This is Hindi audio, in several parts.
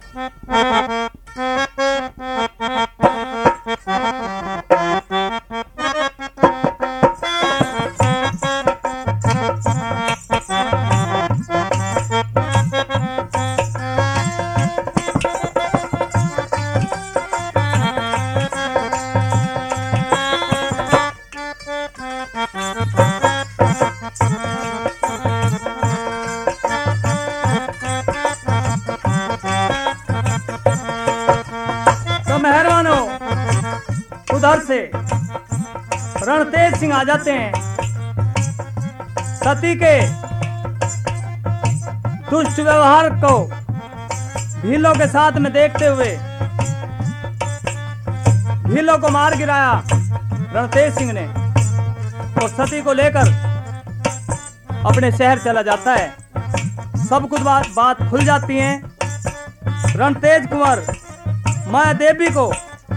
उधर से रणतेज सिंह आ जाते हैं। सती के दुष्ट व्यवहार को भीलों के साथ में देखते हुए भीलों को मार गिराया रणतेज सिंह ने और सती को लेकर अपने शहर चला जाता है। सब कुछ बात खुल जाती है। रणतेज कुंवर माया देवी को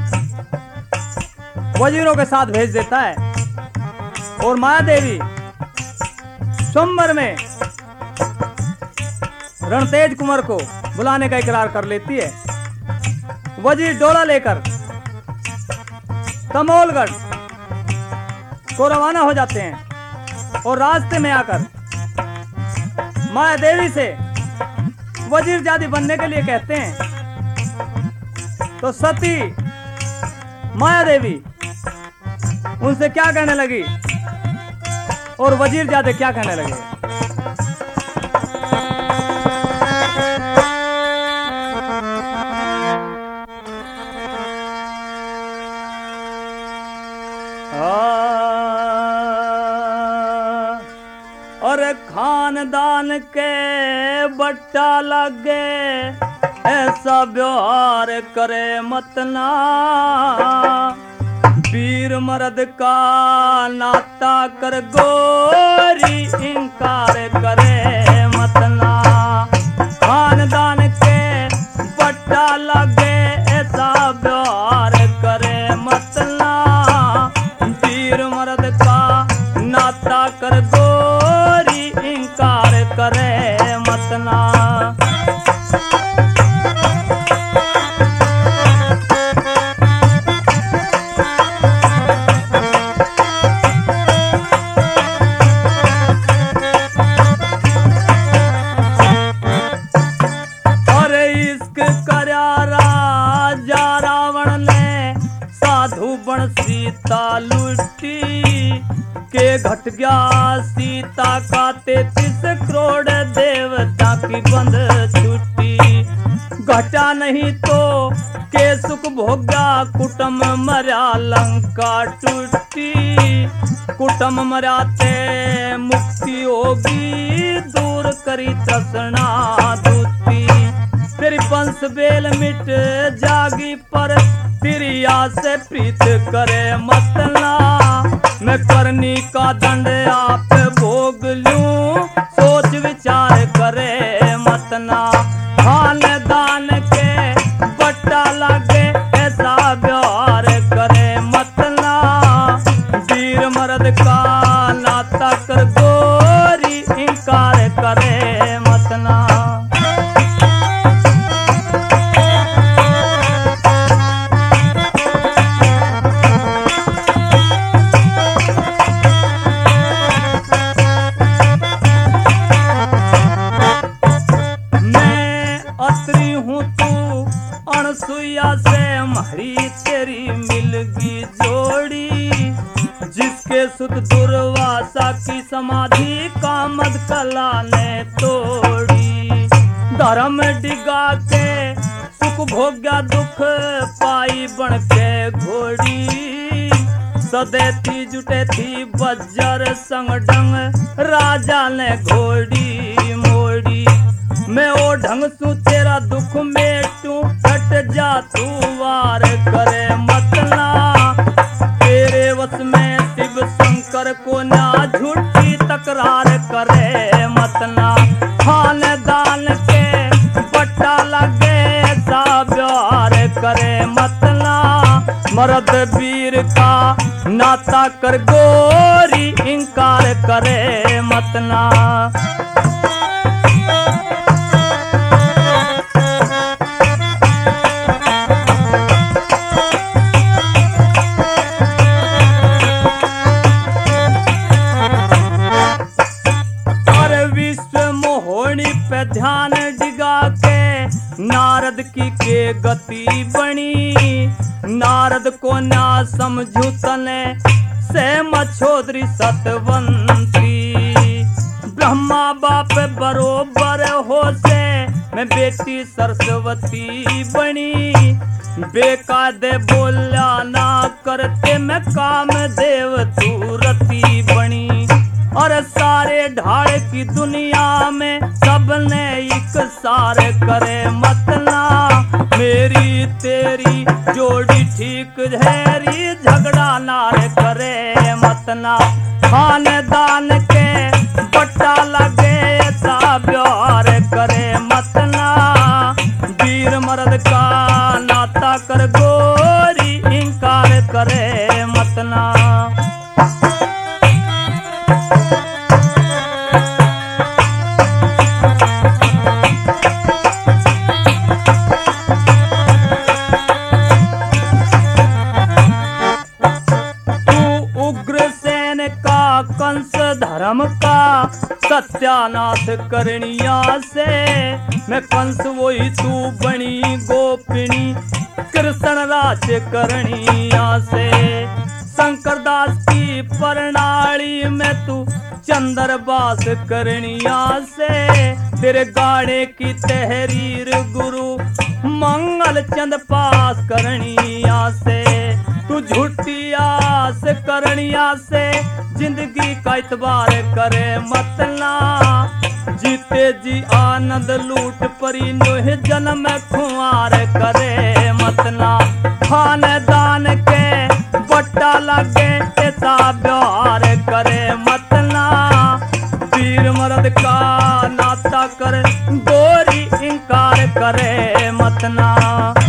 वजीरों के साथ भेज देता है और माया देवी स्वयंवर में रणतेज कुंवर को बुलाने का इकरार कर लेती है। वजीर डोला लेकर तमोलगढ़ को रवाना हो जाते हैं और रास्ते में आकर माया देवी से वजीर जादी बनने के लिए कहते हैं। तो सती माया देवी उनसे क्या कहने लगी और वजीर जादे क्या कहने लगे। और खानदान के बट्टा लगे ऐसा व्यवहार करे मतना, वीर मर्द का नाता कर गोरी इंकार करे मतना। खानदान के बट्टा लगे ऐसा व्यवहार करे मतना, वीर मर्द का नाता कर गोरी इंकार करे मतना। सीता लुटी के घट गया सीता का 33 करोड़ देवता की बंद छुट्टी। घटा नहीं तो के सुख भोगा कुटुंब मरा लंका टूटी। कुटुंब मराते मुक्ति होगी दूर करी तृष्णा दूती। तेरी पंच बेल मिट जागी पर तिरिया से प्रीत करे मतना। मैं करनी का दंड आप भोग लूं सोच विचार करे मतना। खानदान के बट्टा लगे ऐसा व्यवहार करे मतना, वीर मर्द का नाता कर गोरी इंकार करे मतना। अनसुईया से हमारी तेरी मिलगी जोड़ी, जिसके सुत दुर्वासा की समाधि कामद कला ने तोड़ी। धर्म डिगा के सुख भोग्या दुख पाई बन के घोड़ी। सदे थी जुटे थी बज्जर संग डंग राजा ने घोड़ी मोड़ी। मैं ओ ढंग सु तेरा दुख मेटू हट जा तू वार करे मतना। तेरे वश में शिव शंकर को ना झूठी तकरार करे मतना। खानदान के बट्टा लगे ऐसा व्यवहार करे मतना, मर्द वीर का नाता कर गोरी इंकार करे मतना। डिगा के नारद की के गति बनी। नारद को ना समझू तने से मछोदरी सतवंती। ब्रह्मा बाप बरोबर हो से मैं बेटी सरस्वती बनी। बेकायदे बोला ना करते मैं काम देव तूरती बनी। और सारे ढाड़ की दुनिया में सबने एक सार करे मतना। मेरी तेरी जोड़ी ठीक झेरी झगड़ा नार करे मतना। खानदान के बट्टा लगे सा प्यार करे मतना। वीर मर्द का नाता कर गोरी इंकार करे मतना। कंस धर्म का सत्यानाश करनिया से मैं कंस वही तू बनी गोपिनी। कृष्ण राज करनिया से शंकरदास की प्रणाली में तू चंद्रबास करनिया से। तेरे गाड़े की तहरीर गुरु मंगल चंद पास करनिया से। तू झूठी आस करनिया से जिंदगी का इतबार करे मतना। जीते जी आनंद लूट परी नोह जन्म खुआर करे मतना। खानदान के बट्टा लगे ऐसा प्यार करे मतना। वीर मर्द का नाता कर गोरी इंकार करे मतना।